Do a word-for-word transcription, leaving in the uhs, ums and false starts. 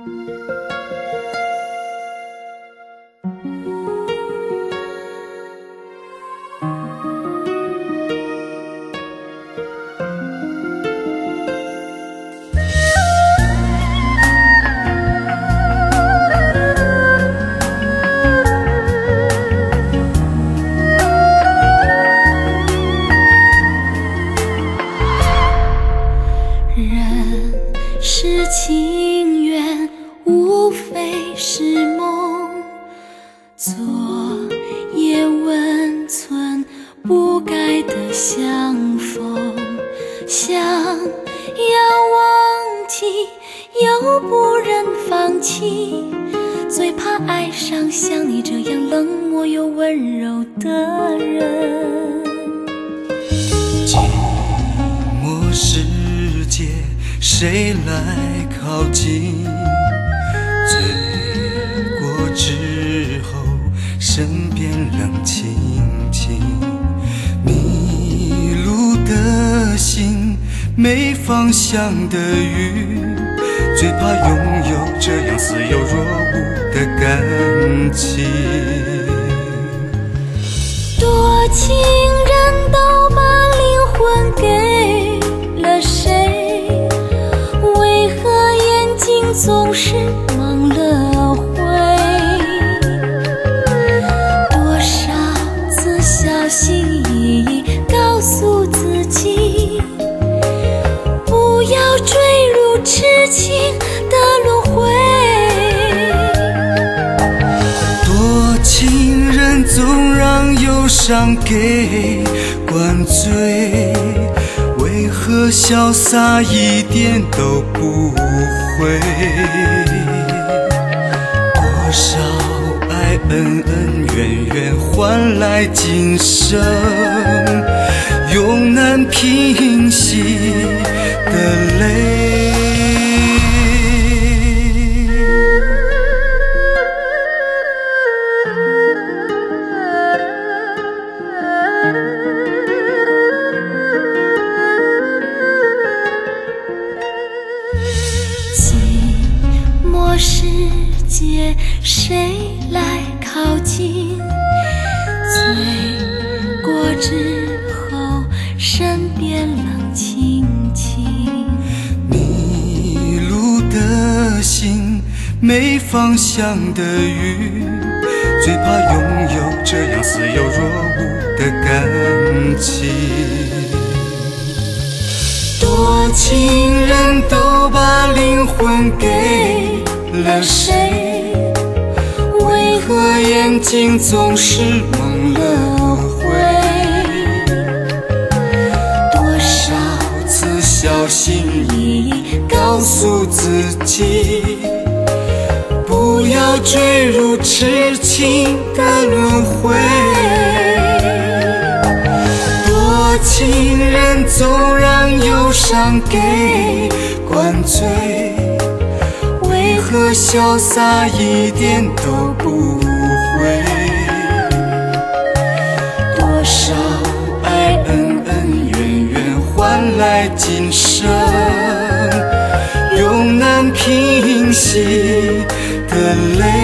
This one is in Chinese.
是情缘，无非是梦。昨夜温存不该的相逢，想要忘记，又不忍放弃，最怕爱上像你这样冷漠又温柔的人。 寂寞世界，谁来靠近？醉过之后，身边冷清清。迷路的心，没方向的鱼，最怕拥有这样似有若无的感情。 多情人都把灵魂给了谁？为何眼睛总是蒙了灰？多少次小心翼翼告诉自己，不要坠入痴情的轮回。 多情人总让忧伤给灌醉，为何潇洒一点都不会？多少爱恩恩怨怨换来今生，永难平息的泪。 寂寞世界，谁来靠近？醉过之后，身边冷清清。 迷路的心，没方向的鱼，最怕拥有这样似有若无的感情。多情人都把灵魂给了谁？为何眼睛总是蒙了灰？多少次小心翼翼告诉自己，不要坠入痴情的轮回。多情人总让忧伤给灌醉，为何潇洒一点都不会？多少爱恩恩怨怨换来今生，永难平息的泪。